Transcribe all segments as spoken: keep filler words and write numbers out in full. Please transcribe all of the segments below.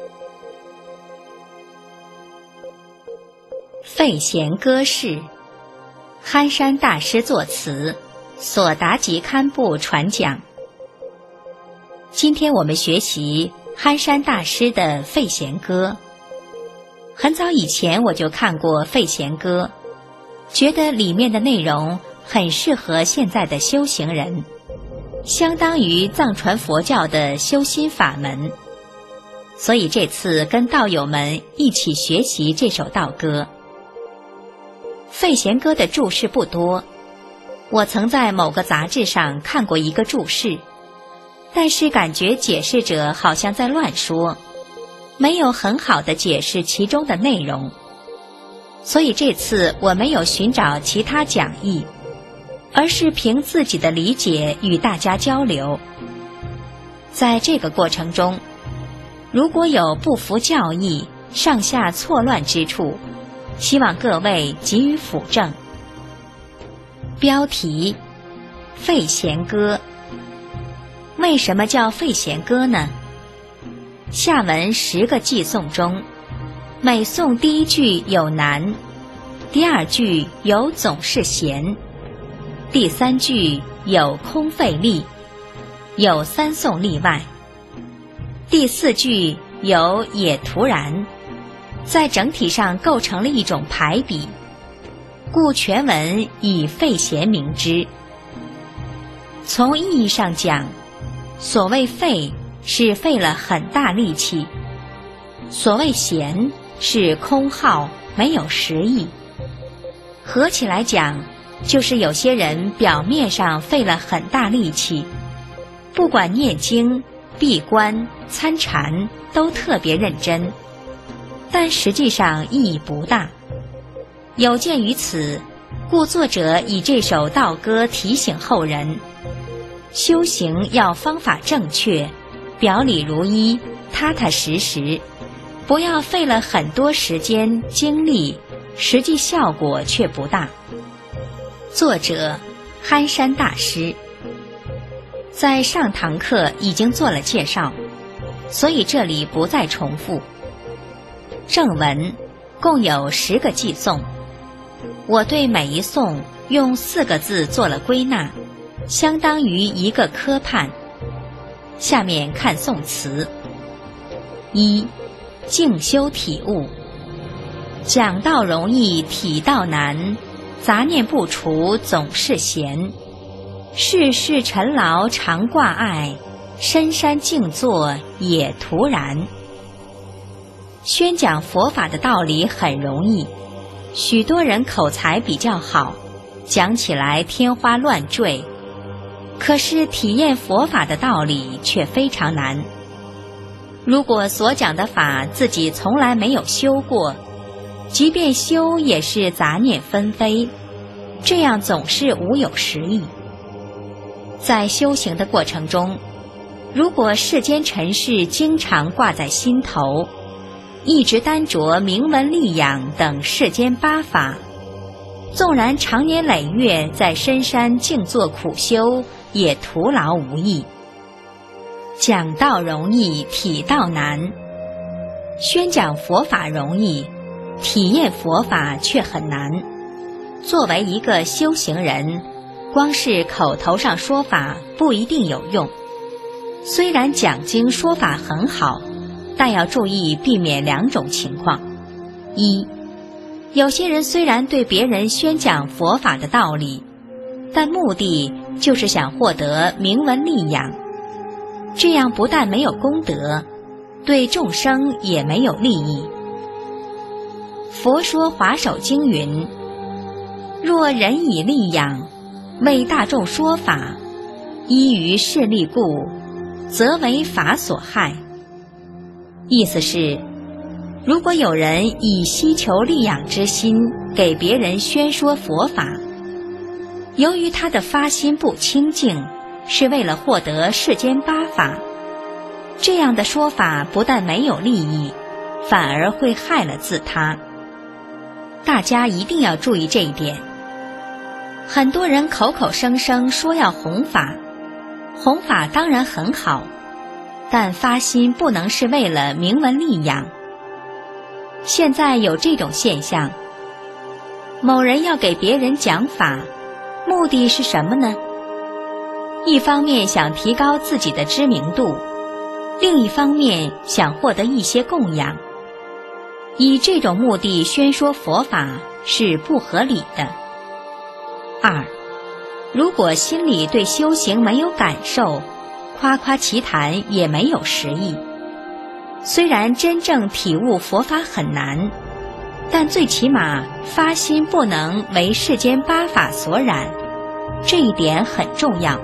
废贤歌事，憨山大师作词，索达吉堪布传讲。今天我们学习憨山大师的《废贤歌》。很早以前我就看过《废贤歌》，觉得里面的内容很适合现在的修行人，相当于藏传佛教的修心法门。所以这次跟道友们一起学习这首道歌。废贤歌的注释不多，我曾在某个杂志上看过一个注释，但是感觉解释者好像在乱说，没有很好的解释其中的内容。所以这次我没有寻找其他讲义，而是凭自己的理解与大家交流。在这个过程中，如果有不符教义、上下错乱之处，希望各位给予辅正。标题：废贤歌。为什么叫废贤歌呢？下文十个寄颂中，每颂第一句有难，第二句有总是贤，第三句有空费力，有三颂例外，第四句有也徒然，在整体上构成了一种排比，故全文以废贤名之。从意义上讲，所谓废是费了很大力气，所谓闲是空耗，没有实意。合起来讲，就是有些人表面上费了很大力气，不管念经、闭关、参禅都特别认真，但实际上意义不大。有鉴于此，故作者以这首道歌提醒后人，修行要方法正确，表里如一，踏踏实实，不要费了很多时间精力，实际效果却不大。作者憨山大师，在上堂课已经做了介绍，所以这里不再重复。正文共有十个寄颂，我对每一颂用四个字做了归纳，相当于一个科判。下面看颂词。一、静修体悟。讲道容易，体道难，杂念不除总是闲。世事尘劳常挂碍，深山静坐也徒然。宣讲佛法的道理很容易，许多人口才比较好，讲起来天花乱坠，可是体验佛法的道理却非常难。如果所讲的法自己从来没有修过，即便修也是杂念纷飞，这样总是无有实意。在修行的过程中，如果世间尘事经常挂在心头，一直单着名闻利养等世间八法，纵然长年累月在深山静坐苦修，也徒劳无益。讲道容易，体道难。宣讲佛法容易，体验佛法却很难。作为一个修行人，光是口头上说法不一定有用。虽然讲经说法很好，但要注意避免两种情况。一、有些人虽然对别人宣讲佛法的道理，但目的就是想获得名闻利养，这样不但没有功德，对众生也没有利益。佛说华首经云：若人以利养，为大众说法，依于势利故，则为法所害。意思是，如果有人以希求利养之心给别人宣说佛法，由于他的发心不清净，是为了获得世间八法，这样的说法不但没有利益，反而会害了自他。大家一定要注意这一点。很多人口口声声说要弘法，弘法当然很好， 但发心不能是为了名闻利养。现在有这种现象，某人要给别人讲法，目的是什么呢？一方面想提高自己的知名度，另一方面想获得一些供养。以这种目的宣说佛法是不合理的。二，如果心里对修行没有感受，夸夸其谈也没有实意。虽然真正体悟佛法很难，但最起码发心不能为世间八法所染，这一点很重要。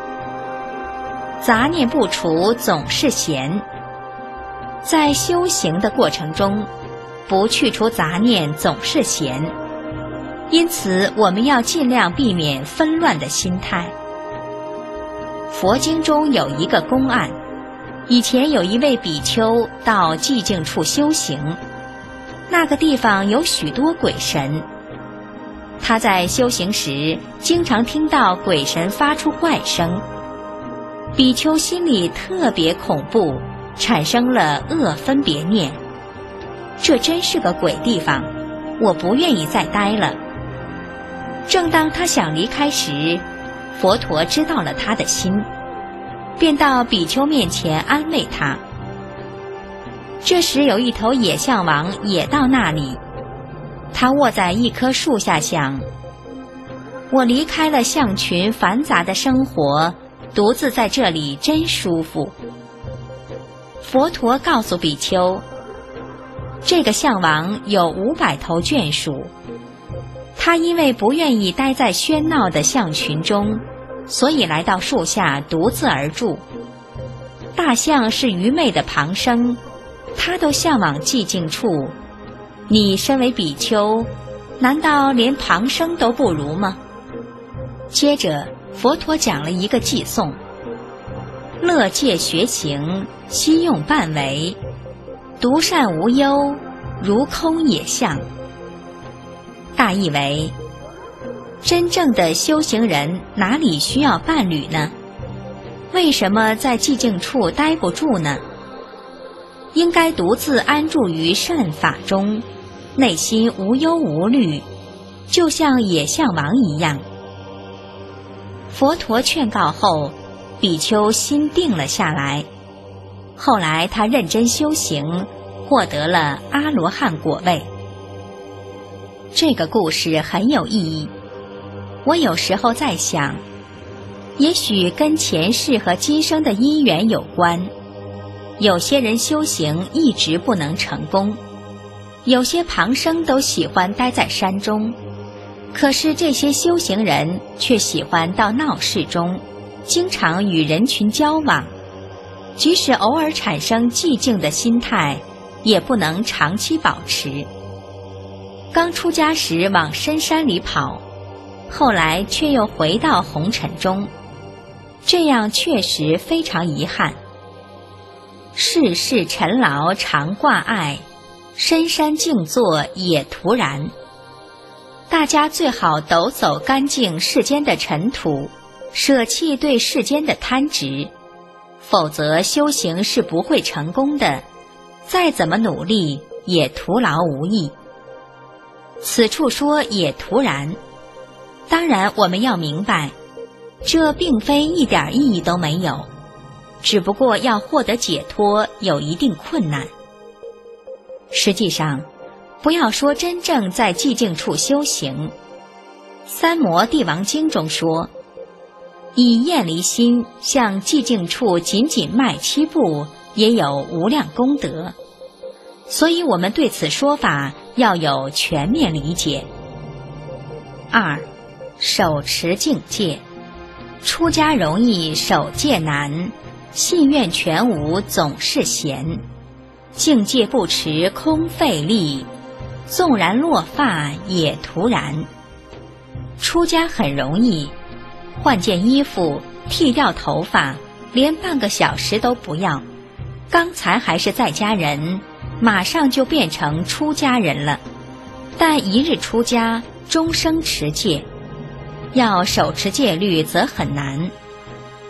杂念不除总是闲，在修行的过程中，不去除杂念总是闲，因此我们要尽量避免纷乱的心态。佛经中有一个公案，以前有一位比丘到寂静处修行，那个地方有许多鬼神。他在修行时经常听到鬼神发出怪声，比丘心里特别恐怖，产生了恶分别念，这真是个鬼地方，我不愿意再待了。正当他想离开时，佛陀知道了他的心，便到比丘面前安慰他。这时有一头野象王也到那里，他卧在一棵树下想，我离开了象群繁杂的生活，独自在这里真舒服。佛陀告诉比丘，这个象王有五百头眷属，他因为不愿意待在喧闹的象群中，所以来到树下独自而住。大象是愚昧的旁生，他都向往寂静处，你身为比丘，难道连旁生都不如吗？接着佛陀讲了一个偈颂：乐戒学行，悉用半为，独善无忧，如空野象。大意为，真正的修行人哪里需要伴侣呢？为什么在寂静处待不住呢？应该独自安住于善法中，内心无忧无虑，就像野象王一样。佛陀劝告后，比丘心定了下来。后来他认真修行，获得了阿罗汉果位。这个故事很有意义。我有时候在想，也许跟前世和今生的因缘有关。有些人修行一直不能成功，有些旁生都喜欢待在山中，可是这些修行人却喜欢到闹市中，经常与人群交往，即使偶尔产生寂静的心态，也不能长期保持。刚出家时往深山里跑，后来却又回到红尘中，这样确实非常遗憾。世事尘劳常挂碍，深山静坐也徒然。大家最好抖走干净世间的尘土，舍弃对世间的贪执，否则修行是不会成功的，再怎么努力也徒劳无益。此处说也徒然，当然我们要明白，这并非一点意义都没有，只不过要获得解脱有一定困难。实际上，不要说真正在寂静处修行，《三摩地王经》中说，以厌离心向寂静处仅仅迈七步，也有无量功德。所以我们对此说法要有全面理解。二，手持净戒。出家容易守戒难，信愿全无总是闲。净戒不持空费力，纵然落发也徒然。出家很容易，换件衣服，剃掉头发，连半个小时都不要，刚才还是在家人，马上就变成出家人了。但一日出家，终生持戒，要手持戒律则很难。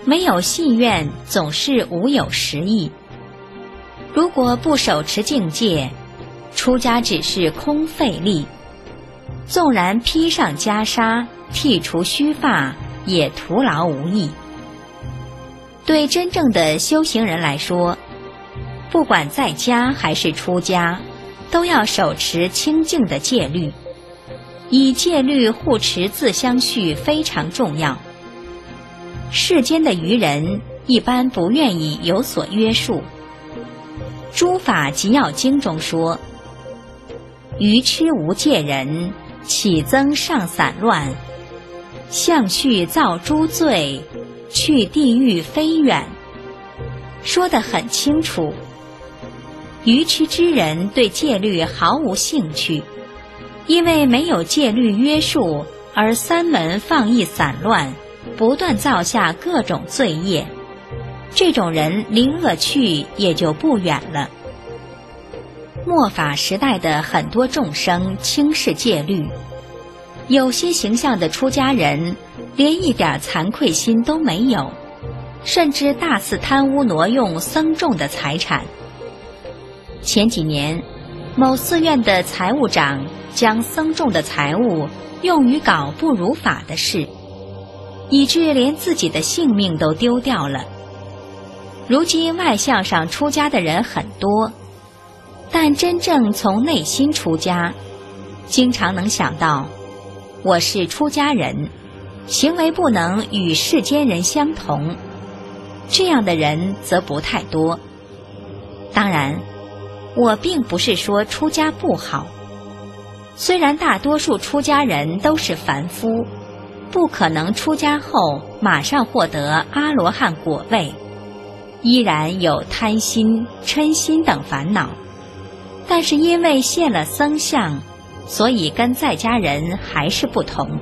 没有信愿，总是无有实意。如果不手持境界，出家只是空费力，纵然披上袈裟，剃除须发，也徒劳无益。对真正的修行人来说，不管在家还是出家，都要手持清净的戒律，以戒律护持自相续非常重要。世间的愚人一般不愿意有所约束。诸法集要经中说，愚痴无戒人，起增上散乱，相续造诸罪，去地狱非远。说得很清楚，愚痴之人对戒律毫无兴趣，因为没有戒律约束，而三门放逸散乱，不断造下各种罪业，这种人离恶趣也就不远了。末法时代的很多众生轻视戒律，有些形象的出家人连一点惭愧心都没有，甚至大肆贪污挪用僧众的财产。前几年，某寺院的财务长将僧众的财物用于搞不如法的事，以致连自己的性命都丢掉了。如今外相上出家的人很多，但真正从内心出家，经常能想到我是出家人，行为不能与世间人相同，这样的人则不太多。当然，我并不是说出家不好，虽然大多数出家人都是凡夫，不可能出家后马上获得阿罗汉果位，依然有贪心、嗔心等烦恼，但是因为现了僧相，所以跟在家人还是不同。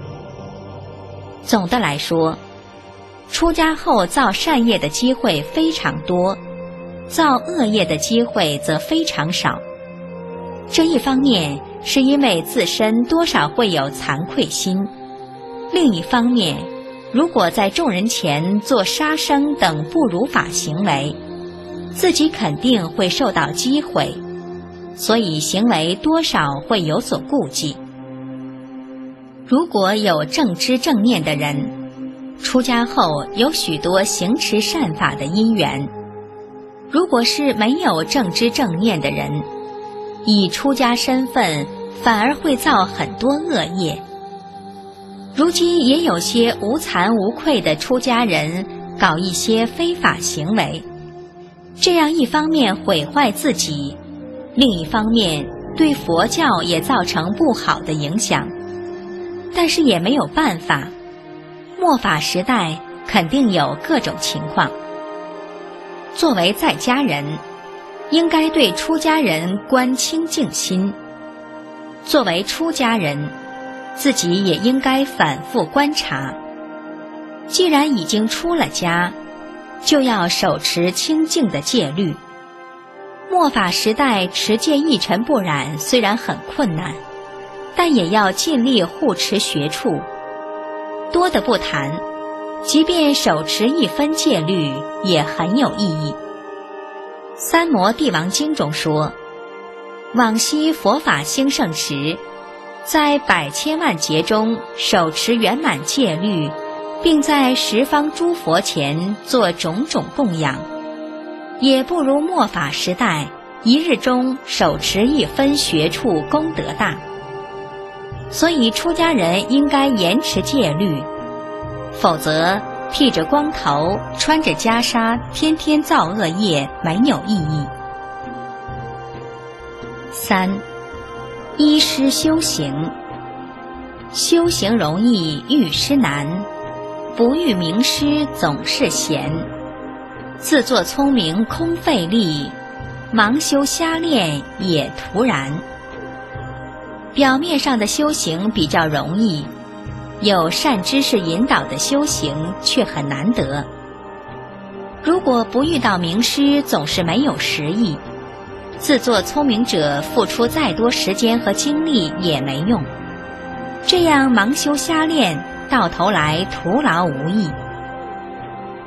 总的来说，出家后造善业的机会非常多，造恶业的机会则非常少。这一方面是因为自身多少会有惭愧心，另一方面，如果在众人前做杀生等不如法行为，自己肯定会受到击毁，所以行为多少会有所顾忌。如果有正知正念的人，出家后有许多行持善法的因缘；如果是没有正知正念的人，以出家身份反而会造很多恶业。如今也有些无惭无愧的出家人搞一些非法行为，这样一方面毁坏自己，另一方面对佛教也造成不好的影响。但是也没有办法，末法时代肯定有各种情况。作为在家人，应该对出家人观清净心；作为出家人，自己也应该反复观察。既然已经出了家，就要手持清净的戒律。末法时代持戒一尘不染虽然很困难，但也要尽力护持学处。多的不谈，即便手持一分戒律也很有意义。三摩地王经中说，往昔佛法兴盛时，在百千万劫中手持圆满戒律，并在十方诸佛前做种种供养，也不如末法时代一日中手持一分学处功德大。所以出家人应该严持戒律，否则剃着光头穿着袈裟天天造恶业没有意义。三，依师修行。修行容易遇师难，不遇名师总是闲。自作聪明空费力，盲修瞎练也徒然。表面上的修行比较容易，有善知识引导的修行却很难得。如果不遇到名师，总是没有实益，自作聪明者付出再多时间和精力也没用，这样盲修瞎练，到头来徒劳无益。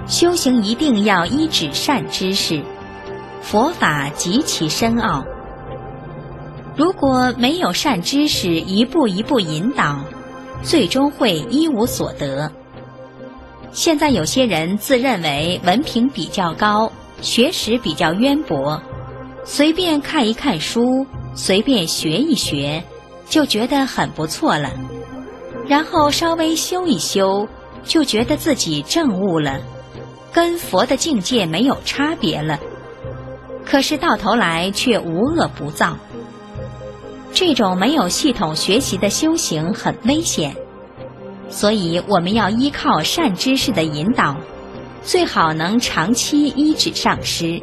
修行一定要依止善知识，佛法极其深奥。如果没有善知识一步一步引导，最终会一无所得。现在有些人自认为文凭比较高，学识比较渊博，随便看一看书，随便学一学，就觉得很不错了，然后稍微修一修，就觉得自己证悟了，跟佛的境界没有差别了。可是到头来却无恶不造。这种没有系统学习的修行很危险，所以我们要依靠善知识的引导，最好能长期依止上师。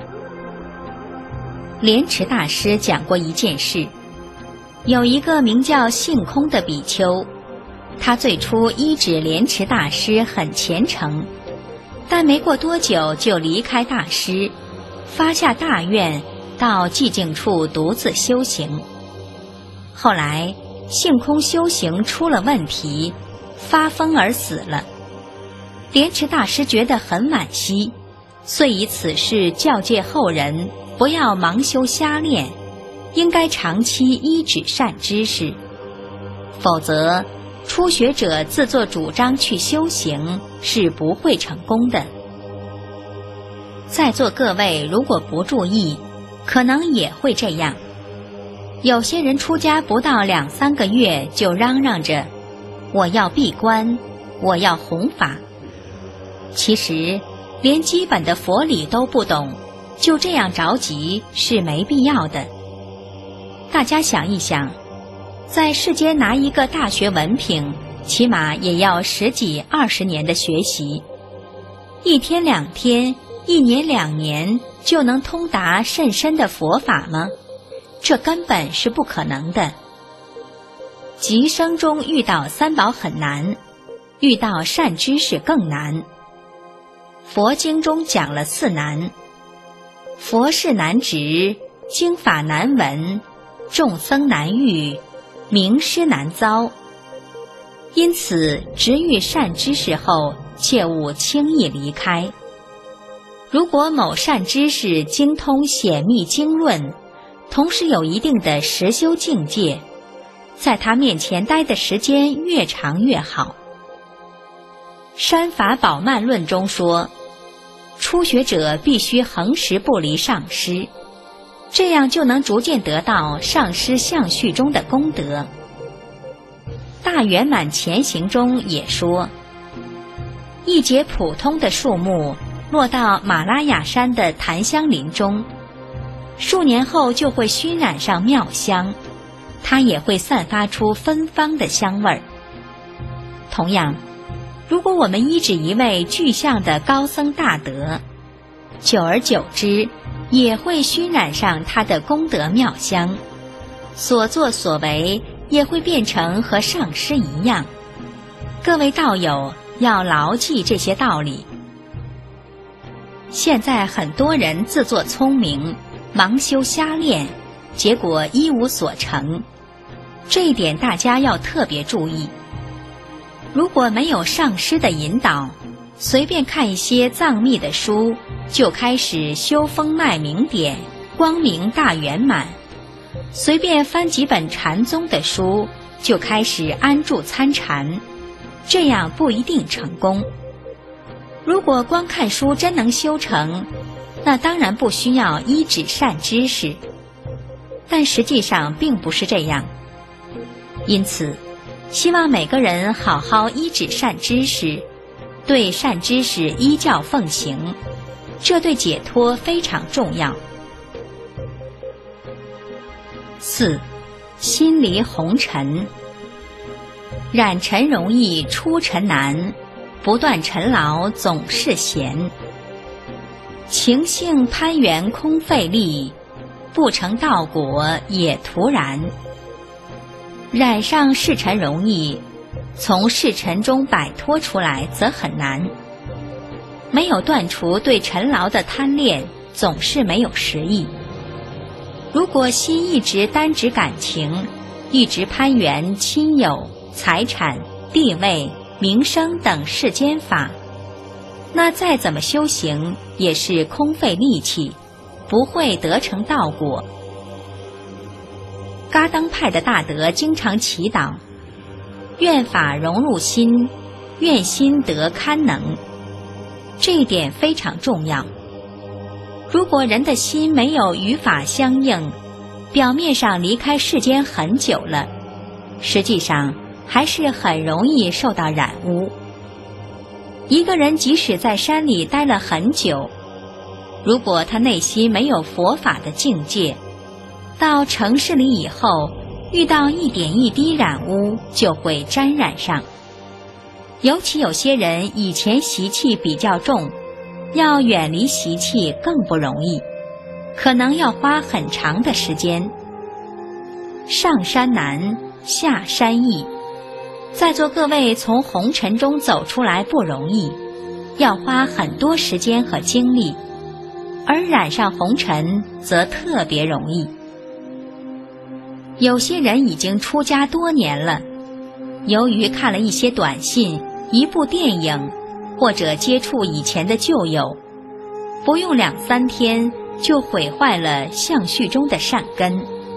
莲池大师讲过一件事，有一个名叫性空的比丘，他最初依止莲池大师很虔诚，但没过多久就离开大师，发下大愿，到寂静处独自修行。后来性空修行出了问题，发疯而死了。莲池大师觉得很惋惜，遂以此事教诫后人，不要盲修瞎练，应该长期依止善知识，否则初学者自作主张去修行是不会成功的。在座各位如果不注意，可能也会这样。有些人出家不到两三个月就嚷嚷着我要闭关，我要弘法，其实连基本的佛理都不懂，就这样着急是没必要的。大家想一想，在世间拿一个大学文凭，起码也要十几二十年的学习，一天两天，一年两年就能通达甚深的佛法吗？这根本是不可能的。极生中遇到三宝很难，遇到善知识更难。佛经中讲了四难：佛事难执，经法难闻，众僧难遇，名师难遭。因此执遇善知识后，切勿轻易离开。如果某善知识精通显密经论，同时有一定的实修境界，在他面前待的时间越长越好。山法宝鬘论中说，初学者必须恒时不离上师，这样就能逐渐得到上师相续中的功德。大圆满前行中也说，一节普通的树木落到马拉雅山的檀香林中，数年后就会熏染上妙香，它也会散发出芬芳的香味儿。同样，如果我们依止一位具象的高僧大德，久而久之也会熏染上他的功德妙香，所作所为也会变成和上师一样。各位道友要牢记这些道理。现在很多人自作聪明，盲修瞎练，结果一无所成，这一点大家要特别注意。如果没有上师的引导，随便看一些藏密的书，就开始修风脉明点，光明大圆满；随便翻几本禅宗的书，就开始安住参禅，这样不一定成功。如果光看书真能修成，那当然不需要依止善知识，但实际上并不是这样。因此希望每个人好好依止善知识，对善知识依教奉行，这对解脱非常重要。四、心离红尘。染尘容易出尘难，不断尘劳总是闲。情性攀缘空费力，不成道果也徒然。染上世尘容易，从世尘中摆脱出来则很难。没有断除对尘劳的贪恋，总是没有实益。如果心一直单指感情，一直攀缘亲友、财产、地位、名声等世间法， 那再怎么修行也是空费力气，不会得成道果。噶当派的大德经常祈祷，愿法融入心，愿心得堪能，这一点非常重要。如果人的心没有与法相应，表面上离开世间很久了，实际上还是很容易受到染污。一个人即使在山里待了很久，如果他内心没有佛法的境界，到城市里以后，遇到一点一滴染污就会沾染上。尤其有些人以前习气比较重，要远离习气更不容易，可能要花很长的时间。上山难，下山易。在座各位从红尘中走出来不容易，要花很多时间和精力，而染上红尘则特别容易。有些人已经出家多年了，由于看了一些短信、一部电影，或者接触以前的旧友，不用两三天就毁坏了相续中的善根。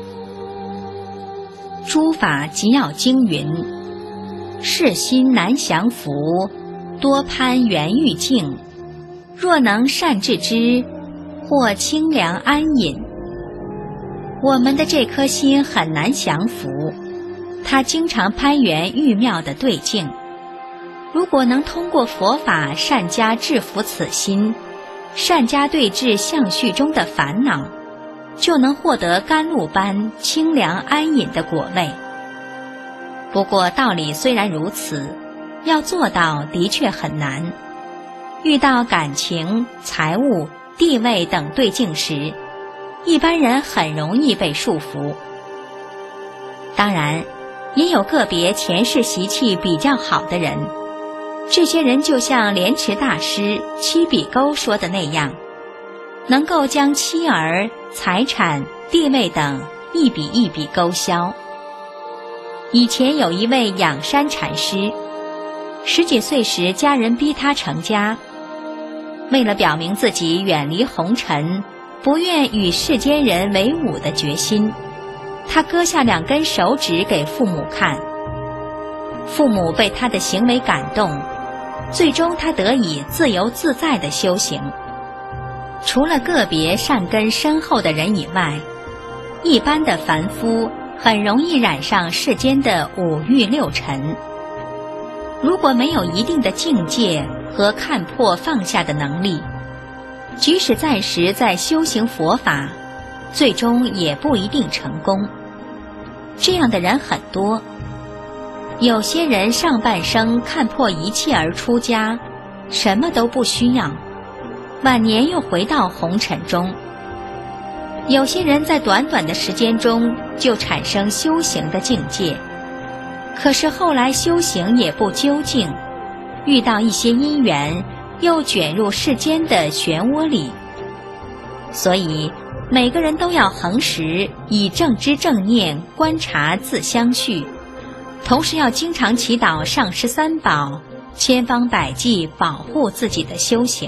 诸法即要经云，世心难降伏，多攀缘欲境，若能善治之，或清凉安隐。我们的这颗心很难降服，它经常攀缘欲妙的对境。如果能通过佛法善加制服此心，善加对治相续中的烦恼，就能获得甘露般清凉安隐的果位。不过道理虽然如此，要做到的确很难。遇到感情、财物、地位等对境时，一般人很容易被束缚。当然，也有个别前世习气比较好的人，这些人就像莲池大师七笔勾说的那样，能够将妻儿、财产、地位等一笔一笔勾销。以前有一位仰山禅师，十几岁时家人逼他成家，为了表明自己远离红尘，不愿与世间人为伍的决心，他割下两根手指给父母看。父母被他的行为感动，最终他得以自由自在地修行。除了个别善根深厚的人以外，一般的凡夫很容易染上世间的五欲六尘。如果没有一定的境界和看破放下的能力，即使暂时在修行佛法，最终也不一定成功。这样的人很多。有些人上半生看破一切而出家，什么都不需要，晚年又回到红尘中。有些人在短短的时间中就产生修行的境界，可是后来修行也不究竟，遇到一些因缘，又卷入世间的漩涡里。所以每个人都要恒时以正知正念观察自相续，同时要经常祈祷上师三宝，千方百计保护自己的修行。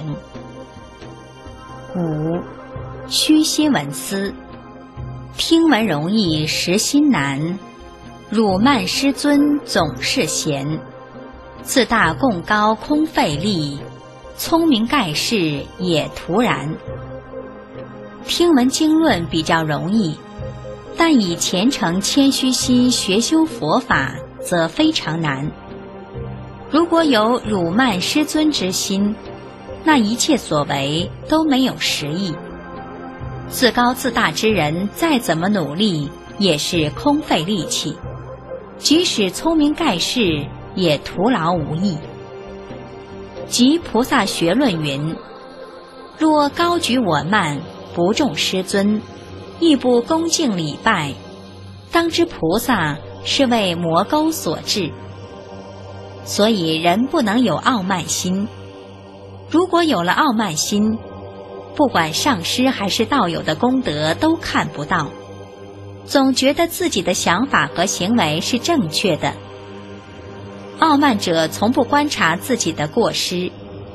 五、虚心闻思。听闻容易实心难，辱慢师尊总是闲，自大贡高空费力，聪明盖世也徒然。听闻经论比较容易，但以虔诚谦虚心学修佛法则非常难。如果有辱慢师尊之心，那一切所为都没有实意。自高自大之人再怎么努力也是空费力气，即使聪明盖世也徒劳无益。即菩萨学论云，若高举我慢，不重师尊，亦不恭敬礼拜，当知菩萨是为魔钩所致。所以人不能有傲慢心。如果有了傲慢心，不管上师还是道友的功德都看不到，总觉得自己的想法和行为是正确的。傲慢者从不观察自己的过失，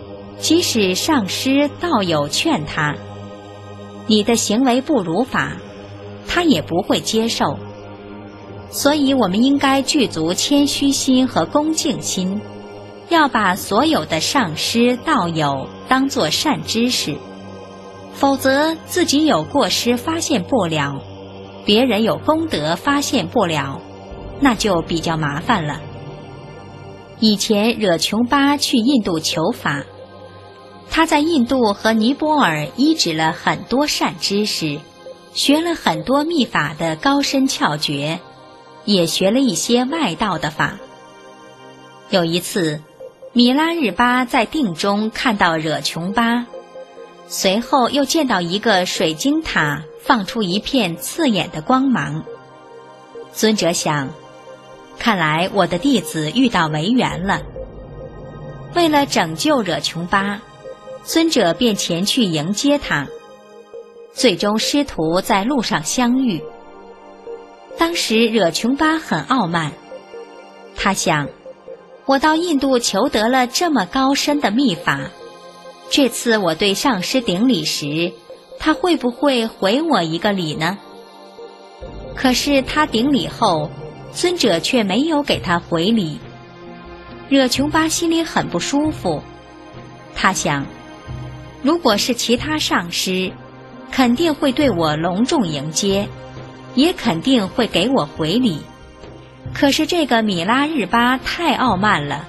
即使上师道友劝他，你的行为不如法，他也不会接受。所以我们应该具足谦虚心和恭敬心，要把所有的上师道友当作善知识，否则自己有过失发现不了，别人有功德发现不了，那就比较麻烦了。以前惹琼巴去印度求法，他在印度和尼泊尔医治了很多善知识，学了很多秘法的高深窍诀，也学了一些外道的法。有一次，米拉日巴在定中看到惹琼巴，随后又见到一个水晶塔放出一片刺眼的光芒。尊者想，看来我的弟子遇到违缘了。为了拯救惹琼巴，尊者便前去迎接他。最终师徒在路上相遇。当时惹琼巴很傲慢，他想，我到印度求得了这么高深的秘法，这次我对上师顶礼时，他会不会回我一个礼呢？可是他顶礼后，尊者却没有给他回礼。惹琼巴心里很不舒服，他想，如果是其他上师，肯定会对我隆重迎接，也肯定会给我回礼。可是这个米拉日巴太傲慢了。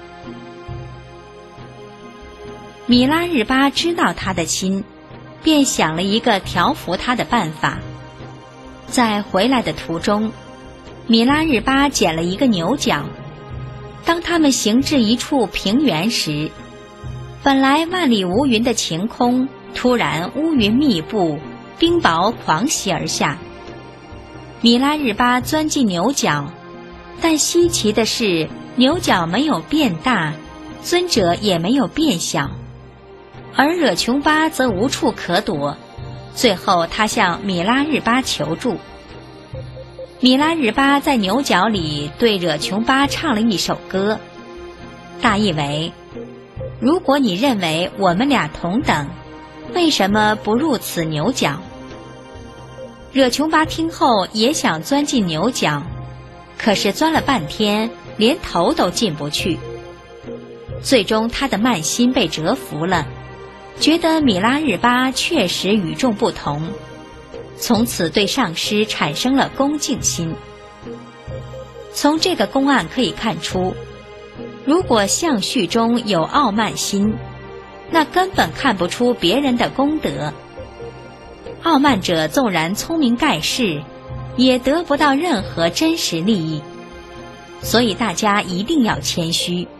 米拉日巴知道他的心，便想了一个调服他的办法。在回来的途中，米拉日巴捡了一个牛角。当他们行至一处平原时，本来万里无云的晴空突然乌云密布，冰雹狂袭而下。米拉日巴钻进牛角，但稀奇的是，牛角没有变大，尊者也没有变小，而惹琼巴则无处可躲。最后他向米拉日巴求助。米拉日巴在牛角里对惹琼巴唱了一首歌，大意为，如果你认为我们俩同等，为什么不入此牛角？惹琼巴听后也想钻进牛角，可是钻了半天，连头都进不去。最终他的慢心被折服了，觉得米拉日巴确实与众不同，从此对上师产生了恭敬心。从这个公案可以看出，如果相续中有傲慢心，那根本看不出别人的功德。傲慢者纵然聪明盖世，也得不到任何真实利益。所以大家一定要谦虚。